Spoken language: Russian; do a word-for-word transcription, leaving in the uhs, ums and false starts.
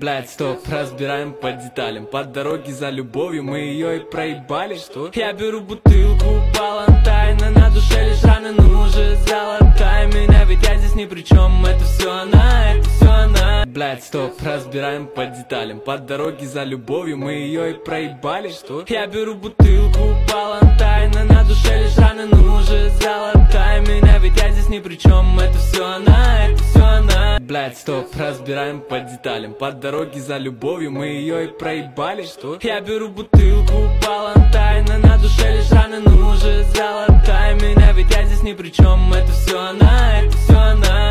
Блять, стоп, разбираем по деталям. По дороге за любовью мы ее и проебали. Что? Я беру бутылку Балантайна, на душе лишь раны, ну уже золотая меня. Ведь я здесь ни при чем, это все она, это все она. Блять, стоп, разбираем по деталям. По дороге за любовью мы ее и проебали. Что? Я беру бутылку Балантайна, на душе лишь раны, ну уже золотая меня. Ведь я здесь ни при чем, это все она, это все она. Блять, стоп, разбираем по деталям. По дороге за любовью мы ее и проебали. Что? Я беру бутылку Балантайна, на душе лишь раны, ну уже золотая меня. Ведь я здесь ни при чем, это все она, это все она.